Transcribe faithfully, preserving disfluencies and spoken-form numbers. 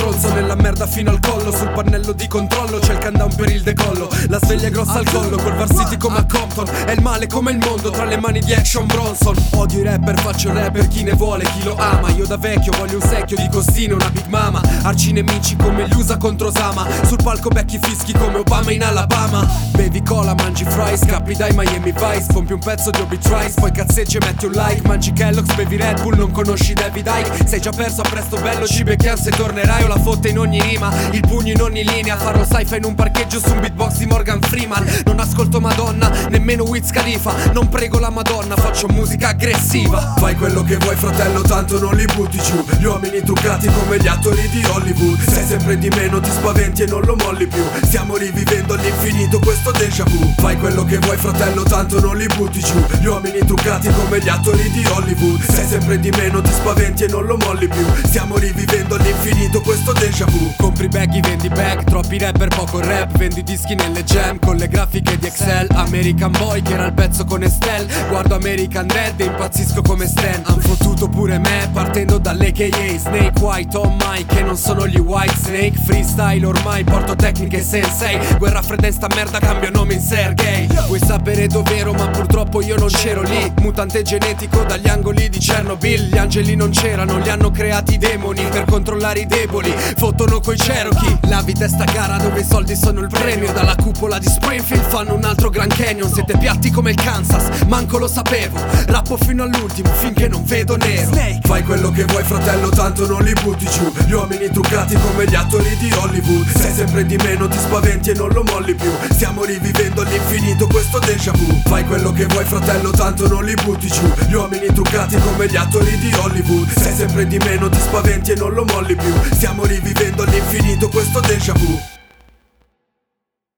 stronzo nella merda fino al collo. Sul pannello di controllo c'è il countdown per il decollo. La sveglia è grossa al collo, col Varsity come a Compton. È il male come il mondo tra le mani di Action Bronson. Odio i rapper, faccio rap per chi ne vuole, chi lo ama. Io da vecchio voglio un secchio di costine, una Big Mama. Arci nemici come gli U S A contro Osama. Sul palco becchi fischi come Obama in Alabama. Bevi cola, mangi fries, scappi dai Miami Vice. Pompi un pezzo di Obi Trice, poi cazzeggi e metti un like. Mangi Kellogg's, bevi Red Bull, non conosci David Icke. Sei già perso, a presto bello, ci becchiamo se tornerai. Ho la fotta in ogni rima, il pugno in ogni linea. Farò sci-fi in un parcheggio su un beatbox di Morgan Freeman. Non ascolto Madonna, nemmeno Wiz Khalifa. Non prego la Madonna, faccio musica aggressiva. Fai quello che vuoi fratello, tanto non li butti giù. Gli uomini truccati come gli attori di Hollywood. Sei sempre di meno, ti spaventi e non lo molli più. Stiamo rivivendo all'infinito questo déjà vu. Fai quello che vuoi fratello, tanto non li butti giù. Gli uomini truccati come gli attori di Hollywood. Sei sempre di meno, ti spaventi e non lo molli più. Stiamo rivivendo all'infinito questo déjà vu. Compri baggy, vendi bag, troppi rapper, poco rap. Vendi dischi nelle jam con le grafiche di Excel. American Boy che era il pezzo con Estelle. Guardo American Dead e impazzisco come Stan. Han fottuto pure me partendo dall'A K A Snake, White, oh my, che non sono gli White Snake. Freestyle ormai, porto tecniche sensei. Guerra fredda in sta merda, cambio nome in Sergei. Vuoi sapere dov'ero ma purtroppo io non c'ero lì. Mutante genetico dagli angoli di Chernobyl. Gli angeli non c'erano, li hanno creati i demoni per controllare i deboli. Fottono coi Cherokee. La vita è sta gara dove i soldi sono il premio. Dalla cupola di Springfield fanno un altro Grand Canyon. Siete piatti come il Kansas, manco lo sapevo. Rappo fino all'ultimo finché non vedo nero. Snake. Fai quello che vuoi fratello, tanto non li butti giù. Gli uomini truccati come gli attori di Hollywood. Sei sempre di meno, ti spaventi e non lo molli più. Stiamo rivivendo all'infinito questo déjà vu. Fai quello che vuoi fratello, tanto non li butti giù. Gli uomini truccati come gli attori di Hollywood. Sei sempre di meno, ti spaventi e non lo molli più. Stiamo rivivendo all'infinito questo déjà vu.